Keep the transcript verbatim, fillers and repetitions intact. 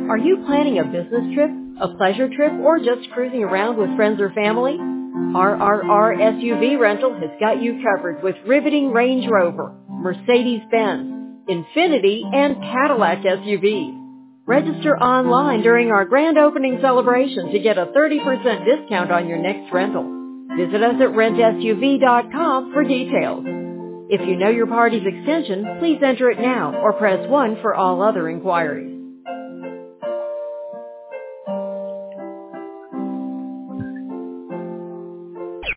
Are you planning a business trip, a pleasure trip, or just cruising around with friends or family? R R R S U V Rental has got you covered with riveting Range Rover, Mercedes-Benz, Infiniti, and Cadillac S U Vs. Register online during our grand opening celebration to get a thirty percent discount on your next rental. Visit us at rent S U V dot com for details. If you know your party's extension, please enter it now or press one for all other inquiries.